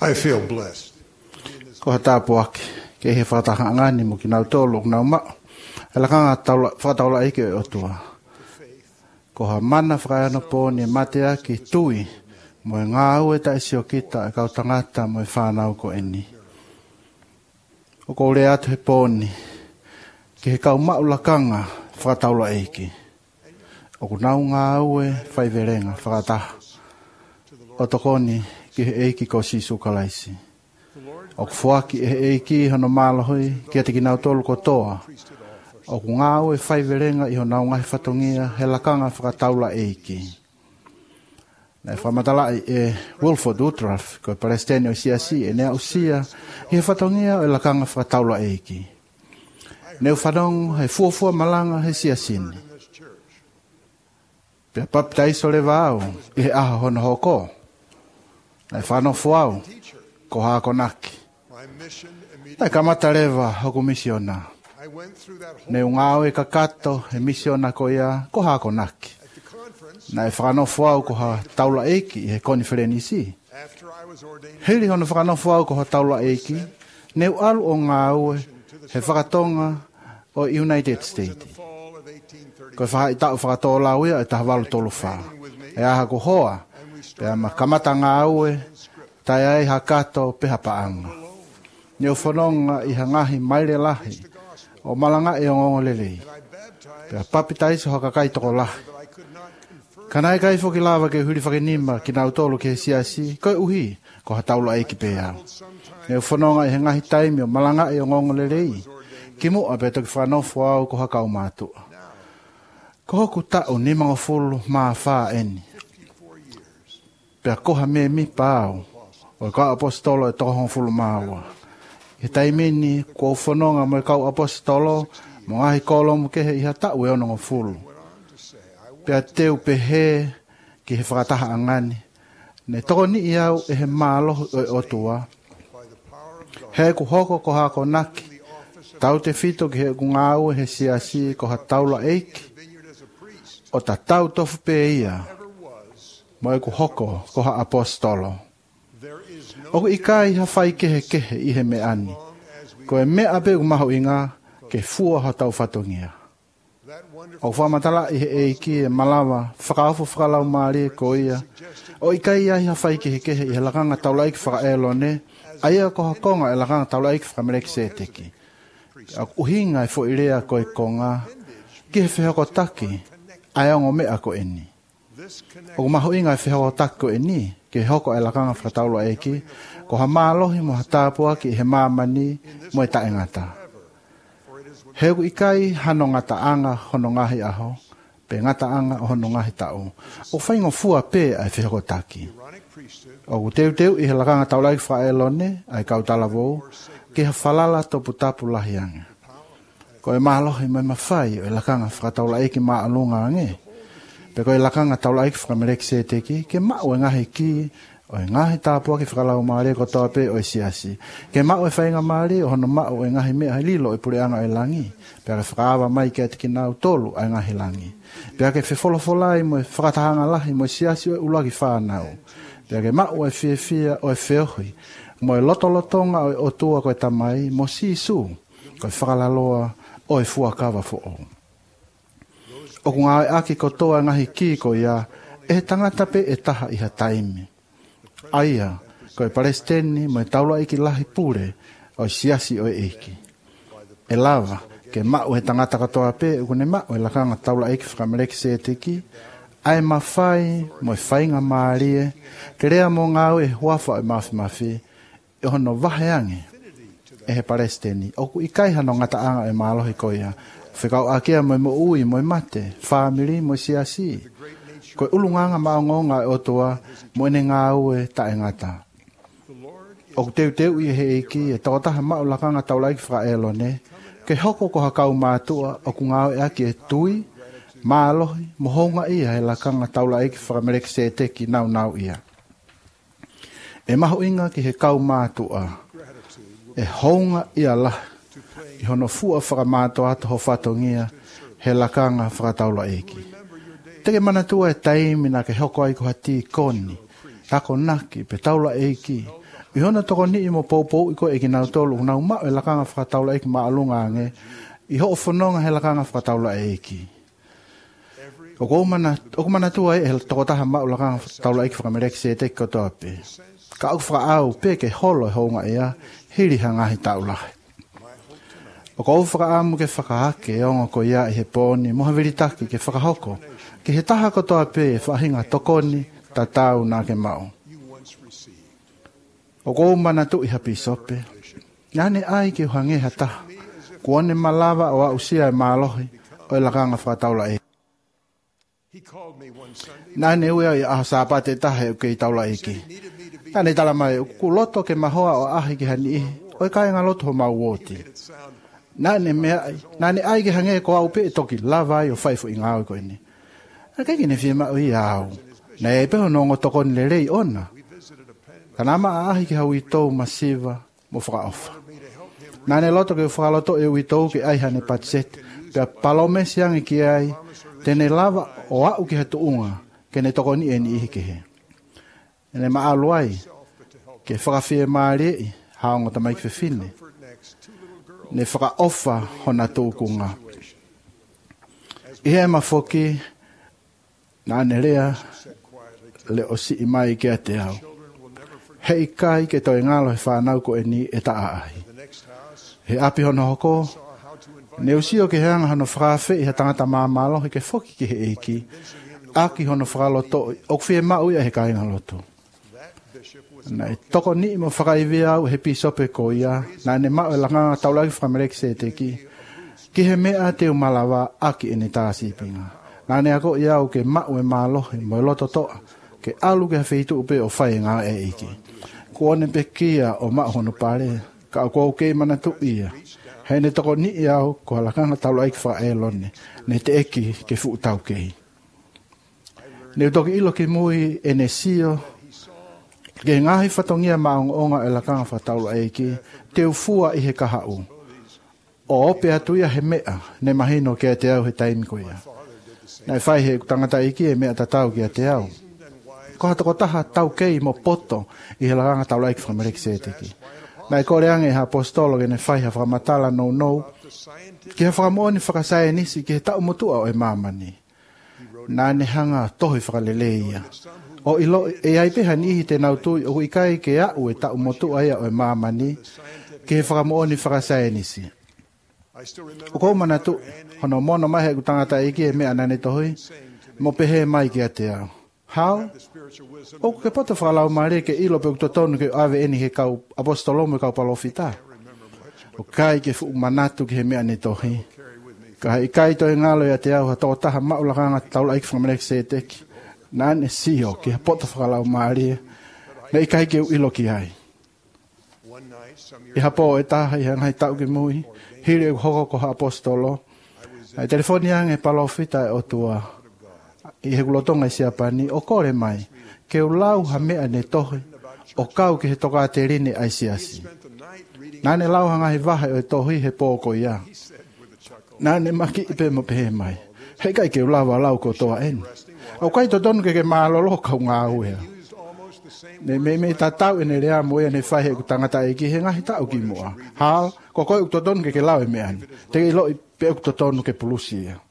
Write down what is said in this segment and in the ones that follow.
I feel blessed. Ko hatapuaki ke he whatahangani mo ki nau tolu nau ma. Elakanga whataula ike o tua. Ko ha mana whakaano pōni matea ki tui mo e ngā ue ta isi o kita e kau tangata mo e whanau ko eni. O ko ure atu he pōni ki he kau maulakanga whakataula ike. O ku nau ngā ue whaiverenga whakataha. O tokoni ki he eiki ko sisu kalaisi. O ku fuaki e he eiki hono mālohoi ki ate ki nau tolu ko toa. O ku ngā ue whaiverenga i ho nau ngahi whatongia he lakanga whakataula eiki. Nei whamatalai e Wilford Woodruff ko e Palestine o siasi e nea usia i he whatongia o e lakanga whakataula eiki. Neu whanong he fuafua malanga he siasini. Pea papitaiso le vāu i he aha hono hoko. Nei whanofu au ko hako naki. Nei kamata lewa hoku misiona. Nei ngāo e kakato he misiona ko ia ko hako naki. Nei whanofu au ko ha taula eiki i he konferenisi. Heri hono whanofu au ko ha taula eiki. Neu alu o ngāo he whakatonga o United States. Ko whai tau whakatola uia e taha walu tolu wha. E aha ko hoa, pea ma kamata ngā ue, tai ai hakato peha paanga. Neu whanonga i hangahi maire lahi, o malanga e o ngongo lelei. Pea papitaiso haka kai toko lahi. Kanai kai foki lava ke huri whakenima ki nau tolu ke siasi, koe uhi, ko hataula eiki pea. Neu whanonga i hangahi taimi o malanga e o ngongo lelei. Ki mua pe toki whanofu au ko haka umatua. Ko hoku tau ni mga fulu maa whaa eni. Pea koha me mi pāu. O kau apostolo e tohon fulu maawa. E taimini ko whanonga mo e kau apostolo mo ngahi kolo mo kehe iha tau e onongo fulu. Pea teu pehe ki he whakataha angani. Ne toko ni iau e he mālohu o e otua. He ku hoko ko hako naki. Tau te fito ki he kungau he siasi ko ha taula eiki. O ta tau tofu pe ia. Mo e ku hoko ko ha apostolo. O ku ikai ha whai kehe i he me ani. Ko e mea pe umaho inga ke fua ha tau whatongia. O whamatala i he eiki e malawa whakaafu whakalau maari ko ia. O ikai ai ha whai kehe i he lakanga taula eiki whakaelone. Aia ko ha konga e lakanga taula eiki whakamereki se teki. Uhinga e fo irea ko e konga. Ki he whehoko taki. Ai ngo me ako eni. O maho inga e whehoko taki ko eni. Ki hoko e lakanga whakataula eki. Ko ha mālohi mo ha tāpua ki he māmani mo e taengata. Heu ikai hano ngata anga hono ngahi aho. Pe ngata anga hono ngahi tau. O whaingo fua pe ai whehoko taki. O teu i he lakanga taula eki whaelone. Ai kautala vou. Ki ha whalala topu tapu lahianga. Ko e mahalohi mai mawhai o e lakanga whakataula eki maa alunga ange. Pe ko e lakanga taula eki whakamereki se teki, ke mao e ngahi ki, o e ngahi tāpua ki whakalau maare ko toa pe o e siasi. Ke mao e whainga maare o hono mao e ngahi mea lilo e pureanga e langi. Pe ke whakaawa mai ke ati ki nau tolu a ngahi langi. Pe ke whewholofolai mo e whakatahanga lahi mo e siasi o e ulagi whanau. Pe ke mao e whia o e whiohui. Mo e lotolotonga o e otua ko e tamai, mo sisu, ko e whakalaloa o e fuakawa fo o. O ku ngā e aki kotoa ngahi ki ko ia, e tangata pe e taha iha taimi. Aia, ko e Palestini mo e taula iki lahi pure, o e siasi o e eki. E lava, ke mao e tangata katoa pe, kune mao e lakanga taula iki whakamereki se teki, ai mawhai mo e whainga maarie, ke rea mo ngau e huafa e mafi, e hono waheange, e he Palestini. O ku ikai hano ngata anga e mālohi ko ia. Whikau akea mo ui, mo mate, whamiri, mo siasi. Ko ulunganga maongonga e otoa, mo ene ngā ue tae ngata. O ku teu i he eki, e takotaha mao lakanga taulaiki whaelone, ke hoko ko hakau mātua, o ku ngāo e aki e tui, mālohi, mo honga ia he lakanga taulaiki whakamereki se teki nau ia. E maho inga ki he kau mātua, e honga ia lahi. I hono fua whakamātua ata ho whatongia he lakanga whakataula eki. Teke manatua e taimi na ke hoko ai ko hati koni, tako naki pe taula eki, I hona toko ni mo poupou i ko e ki nau tolu nau ma e lakanga whakataula eki maalunga nge i ho whanonga he lakanga whakataula eki. O kumana tua e he toko taha ma o lakanga whakataula eki whakamereki se te kotoa pe. Ka au whakaau pe ke holo e honga ea hiri hangahi taulahi. O ko whakaamu ke whakahake e ongo ko ia i he pōni moha viritaki ke whakahoko ke he taha kotoa pe e whahinga tokoni tatau nā ke mau. O kou mana tu i hapi sope. Nane ai ke uhange hata. Kuone malawa o au sia e mālohi o e lakanga whakataula e. Nane ua i aha sāpate tahe o kei taula eki. Nane tala mai ku loto ke mahoa o ahi ki hani ihi o e kainga loto ho mau woti. Nane ai ke hange ko au pe e toki lava i o whaifu i ngāo ko ini. A kei kine whima o i au. Na e peho nongo tokoni le rei ona. Kanama ahi ki hau i tau masiva mo whakaofa. Nane loto ke whakaloto e ui tau ki ai hane patset. Pea palome siangi ki ai, tene lava o au ki hatu unga, ke ne toko ni e ni ihi ke he. Ene maalu ai, ke whakawhie maarei, haongo tamai ki whiwhine. Ne whakaofa hona tūkunga. Ihe mafoki, nane rea, le o si imai ki a te au. Hei kai ke toi ngalo he whanau ko e ni e taa ahi. He api hono hoko, ne usio ke heanga hono whakawhi i he tangata māmalo he ke whoki ki he eki, aki hono whakaloto, o kwhie mau ia he kainga loto. Na e toko ni mo whakaiwi au he pisope ko ia, na ne mau e langanga taulagi whamereki se te ki he mea te umalawa aki e ne tāsipinga. Na ne ako ia au ke mau e mālohi mo e loto toa, ke alu ke hawhitu upe o whai ngā e eki. Kuone pe kia o mahono pare, ka ko ke mana tu ia. He ne toko ni au ko halakanga taula ik fa elone, ne te eki ke fu tau ke. Ne toki ilo ke mui enesio, ke ngahi fatongia maonga e lakanga fa taula eki, te ufua i he kahau. O ope atu ia he mea, ne mahino ke te au he taimi ko ia. Nei whai he tangata eki e mea tatau ki a te au. Ko hatako taha tau kei mo poto i he lakanga taula eki whamereki se teki. Nai kore ange ha apostolo ke ne whai ha whakamatala nou, ki ha whakamoani whakasae nisi ki he tau motua o e mamani. Nā ne hanga tohi whakaleleia. O ilo e aipeha nihi te nautui o ikai ke au e tau motua ia o e mamani, ki he whakamoani whakasae nisi. O kou mana tu, hono mono mahe ku tangata eki e mea nane tohi, mo pehe mai ki a te au. Hau? O ke poto whakalau maare ke ilo pe utotonu ke ave eni he kau apostolomu kau palofita. O kai ke fu manatu ki he mea ne tohi. Ka i kai toi ngalo ia te au ha tō taha maulakanga taula iki whamereki se teki. Nane sio ke poto whakalau maare. Na i kai ke ilo ki ai. I hapo e taha i hangai tau ki mui. Hiri e hoko ko ha apostolo. Ai telefoni ange palofita e o tua. I he kulotonga i siapani, o kore mai, ke u lau ha mea ne tohi, o kau ki he toka te rini ai siasi. Nane lau hanga he vahe o e tohi he pōko ia. Nane maki ipe mo pehe mai, he kai ke u lau a lau ko toa eni. O kai to tonu ke maalolo kau ngā uea. Ne me tatau e ne rea moe ne whahe ku tangata e ki he ngahi tau ki mua. Hao, ko koi ukto tonu ke lau e meani, te i loi pe ukto tonu ke pulusi ia.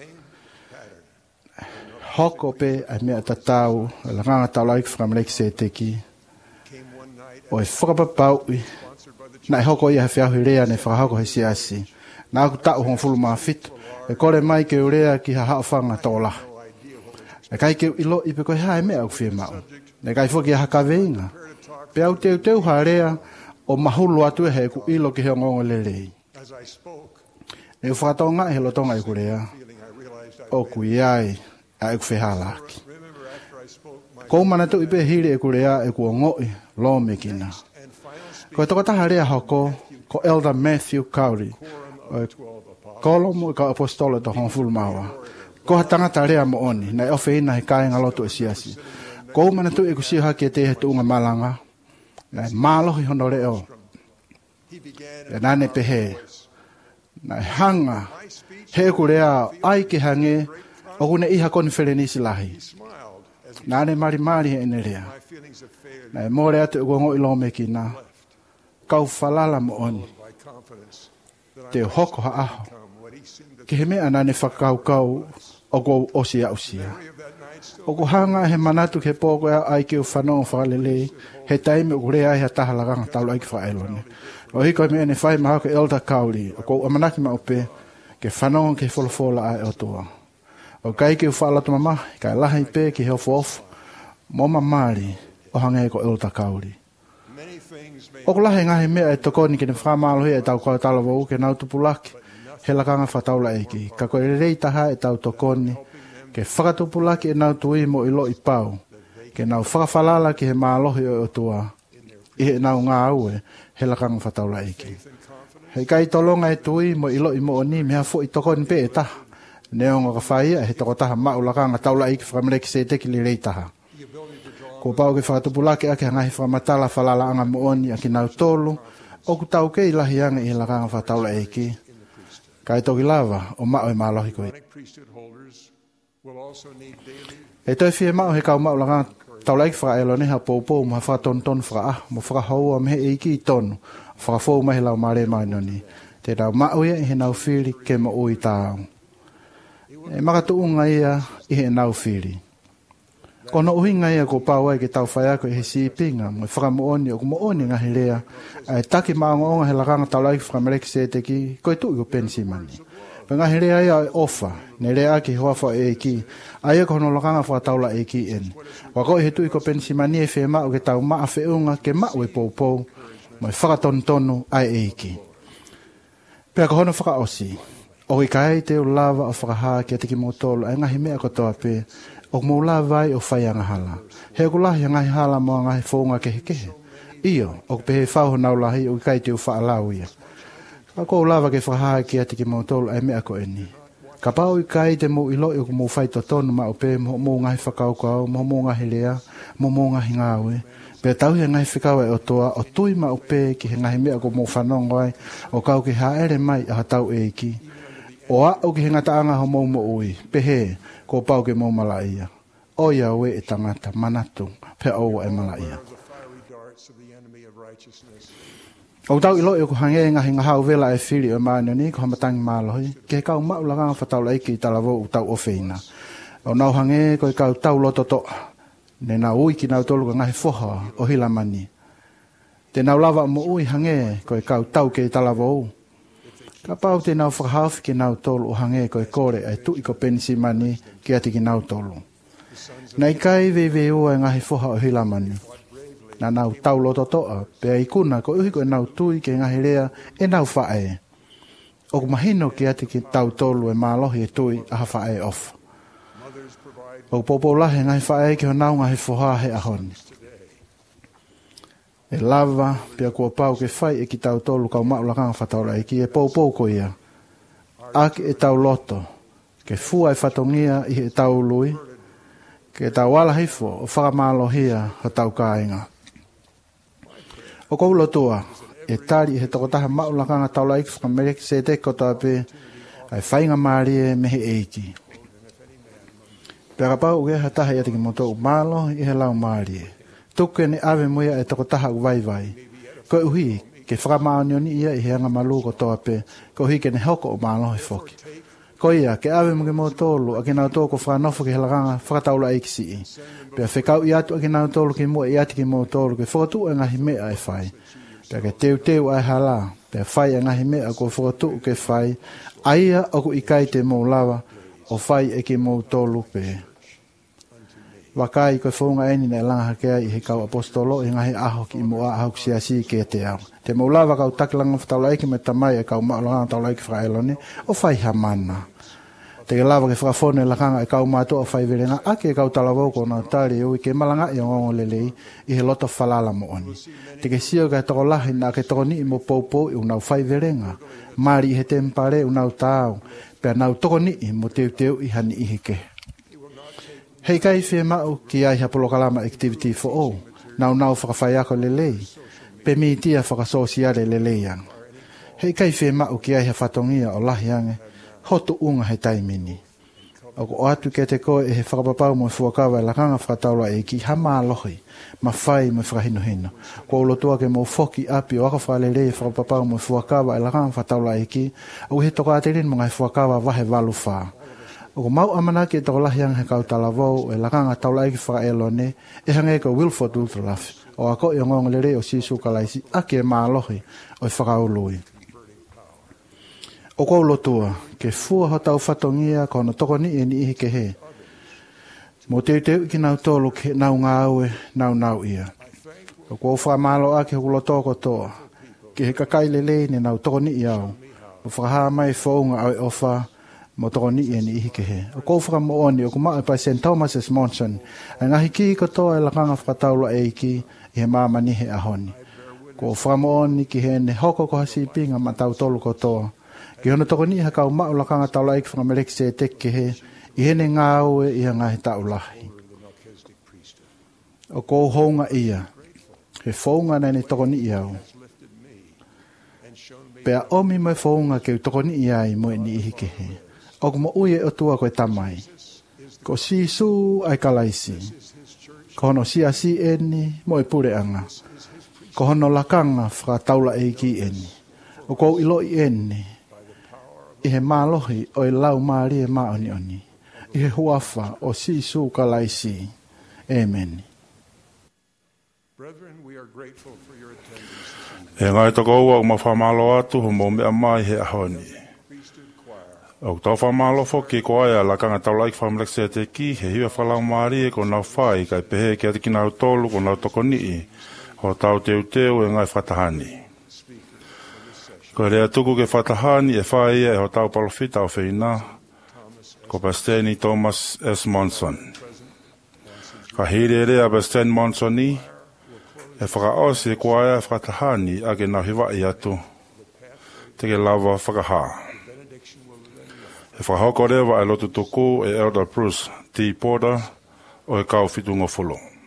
Hoko pe ai mea tatau, la nganga tau laik whakamreki se teki. O e whakapapau i, na e hoko ia he whiahu rea ne whakahoko he siasi. Na aku tau hong fulu maa fitu, e kore mai ke urea ki ha hao whanga tōla. E kai ke ilo i pe koe hae mea au whia mau. Ne kai whoki a haka veinga. Pe au teu ha rea o mahulu atu e he ku ilo ki he ngongo le rei. Ne whakatonga he lotonga i kurea. O ku iai. A e kuwhehalaki. Kou mana tu ipe hiri e kurea e kua ngoi lo mekina. Ko e toko taha rea hoko, ko Elder Matthew Cowley, kolomu i ka apostolo to hongfulu maua. Ko ha tangata rea mo oni, na e ofe ina he kāinga loto e siasi. Kou mana tu e kusio haki e te he tuunga malanga, na e mālohi hono reo. E nane pehe, na e hanga, he kurea ai ke hange, o kune iha konferenisi lahi. Nane mari he nerea. Na more atu gongo ilo me kina. Kau falala mo oni. Te hoko ha aho. Ke he mea nane whakau o go osia. O ko hanga he manatu ke pōko ai ke u whanau whakalele. He taime o rea ai ha tahalaganga taulo ai ki whaelone. O hiko mea ne whai maha ke elda kauri. O ko amanaki ma upe. Ke whanau ke wholofola ai o toa. O kai ke u whaalatu mama. Kai lahi pe ki heo fofu. Moma mari o hange ko elda kauri. O ko lahi ngahi mea e tokoni ke ne whamalo hea e tau kua talavou ke nau tupulaki. He lakanga whataula eiki. Ka koe rei taha e tau tokoni. Ke whakatupulaki e nau tui mo ilo i pau. Ke nau whakawhalala ki he mālohi o tua. I he nau ngā aue, he lakanga whataula eiki. Hei kai tolonga e tui mo ilo i mo o ni mea fo i tokoni pe e taha. Neonga ka whaia he toko taha mau lakanga taula eiki whakamreki se teki li rei taha. Ko pau ke whakatupulaki ake hangahi whakamatala whalala anga mo oni a ki nau tolu. O ku tau kei lahi anga i he lakanga whataula eiki. Kai toki lava o mao e mālohi koe. E toi fie mao he kau mao langa taulaiki whakaelo neha pōpō ma whakatonton whaka mo whakahoua me he eiki i tonu whakafou mahi lau mare mai noni. Te rau mao ia i he nau whiri ke mo ui tāu. E makatuunga ia i he nau whiri. Kono uhinga ia ko pāwai ke tau whaiako i he sipinga mo whakamooni o kumooni ngahi lea ai taki maonga he lakanga taulaiki whakamereki se teki koe tui ko pensi mani. Ngahi lea ia ofa, ne lea ki hoafa e ki, aia kono lakanga whakataula e ki en. Wako he tui ko pensi mani e whee mao ke tau maa whiunga ke mao e pōpou, mo e whakatontonu ai e ki. Pea ko hono whakaosi, o i kai te o lava o whakahaa ki a teki motolo, ai ngahi mea kotoa pe, o mo lavai o whaianga hala. He kulahi ngahi hala mo ngahi whonga kehe. Iyo, o pe he whauho naulahi o i kai te o whaalau ia. Ako lava ke whahaa ki ati ki mautolo ai mea ko eni. Ka pau i kai te mo ilo i o mo whaito tonu ma upe mo ngahi whakaukau, mo ngahi lea, mo ngahi ngāwe. Pea tau he ngahi whikau e o toa, o tui ma upe ki he ngahi mea ko mo whanongo ai, o kau ki haere mai a tau e ki. O a o ki he ngataanga ho mo ui, pe he, ko pau ke mo malaia. O ia we e tangata manatu, pe o e malaia. O tau ilo e ko hange ngahi ngahau vela e whiri o maano ni ko hamatangi mālohi. Ke kau mau langa whataula iki i talawo u tau o whina. O nau hange ko i kau tau loto toa. Ne nau ui ki nau tolu ka ngahi whoha o hilamani. Te nau lava mo ui hange ko i kau tau ke i talawo u. Ka pau te nau whakahawhi ki nau tolu o hange ko i kore ai tu i ko penisi mani ki ati ki nau tolu. Nei kai veve ua e ngahi whoha o hilamani. Na nau tau loto toa, pea i kuna ko uhi ko e nau tui ke ngahi rea e nau whae. O kumahino ki ati ki tau tolu e mālohi e tui aha whae off. O popolahe ngahi whae ki ho nau ngahi whoha he ahoni. E lava, pea kua pau ke whai e ki tau tolu kau maulakanga whataura e ki e poupou ko ia. Aki e tau loto, ke fua e whatongia i e tau lui, ke tau wala hifo o whakamálohia ho tau kāinga. O kou lotua, e tari he tokotaha maulakanga taulaiki whakamereki se te kotoa pe ai whainga maarie mehe eiki. Pea kapau uge hataha i atiki moto u malo i he lau maarie. Tuke ni ave muia e tokotaha u vai. Ko uhi, ke whakamaonioni ia i he anga malu kotoa pe, ko uhi ke ne hoko o malo i whoki. Ko ia, ke ave mga motolu, a ke nau tōko whanofo ke helakanga whakataula eiki si i. Pea whekau i atu a ke nau tōlu ke mua i ati ke motolu, ke whakatu e ngahi mea e whai. Pea ke teu ai hala, pea whai e ngahi mea ko whakatu ke whai, aia o ku ikai te mō lava, o whai e ke motolu pe. Wakai ko whaunga eni na langa hakea i he kau apostolo i ngahi aho ki mua aho siasi ke te au. Te mō lava kau takilanga whataula eiki me tamai e kau maulanga taula eiki whaelone, o whai hamana. Te ke lava ke whakafone lakanga e kau mātua o whai verenga, ake e kau talavoko na tari ui ke malanga i ngongo lelei i he loto whalala mo oni. Te ke sio kai toko lahi na ke toko ni i mo poupou i unau whai verenga, mari i he tempare unau tāu, pea nau toko ni i mo teu i hani i heke. Hei kai whee mau ki ai hapolokalama activity for all, nau whakawhaiako lelei, pe mi tia whakasosiare lelei ang. Hei kai whee mau ki ai hawhatongia o lahi ange, hotu unga he taimini. O ko atu ke te ko e he whakapapau mo fuakawa e lakanga whakataula e ki hama alohi, ma whai mo whakahino hino. Ko ulotua ke mo foki api o aka whalele e whakapapau mo fuakawa e lakanga whakataula e ki, au he toka aterin mga he fuakawa wahe walu wha. O ko mau amanaki e toko lahi he kautala vau e lakanga taula e ki whakaelo ne, e hange ko Wilford Ultralafi, o ako i ngong lere o sisu kalaisi, ake e maa alohi o e whakaului. O ko ulotua, ke fua ho tau whatongia kono toko ni e ni ihi ke he. Mo teu ki nau tolu ke nau ngā aue, nau ia. O ko whamalo ake hulo toko toa, ke he kakai lele ni nau toko ni iau. O whakaha mai whaunga au e ofa, mo toko ni e ni ihi ke he. O ko whakamooni, o ko maa pa St. Thomas S. Monson, a ngahi ki ko toa e lakanga whakataula e iki, i he mamani he ahoni. Ko whakamooni ki he ne hoko ko hasipinga ma tau tolu ko toa. Ki hono toko ni haka o mao lakanga taula iki whakameleki se teke he, i hene ngā ue i hanga he taulahi. O ko hounga ia, he whaunga nei toko ni iau. Pea omi mai whaunga ke u toko ni iai mo ni ihi ke he. O ko mo uie o tua koe tamai. Ko sisu ai kalaisi. Ko hono si eni mo e pure anga. Ko hono lakanga whakataula e iki eni. O ko ilo i eni. I he mālohi o i lau maari e maoni oni. I he huafa o sisu kalaisi. Amen. E ngai toko ua o mawhamalo atu ho mo mea mai he ahoni. O tau whamalo fo ki ko aia lakanga tau laik whamlek se te ki he hiwa whalau maari e ko nau whai kai pehe ki ati ki nau tolu ko nau toko nii ho tau teu teu e ngai whatahani. Ko rea tuku ke whatahani e whai e ho tau palofita o whina ko Pasteni Thomas S. Monson. Ka hiri rea Pasteni Monsoni e whakaosi e kuaia whatahani a ke nau hiwai atu te ke lava whakahaa. E whakahoko rewa e lotu tuku e Elder Bruce T. Porter o e kau fitunga fulo.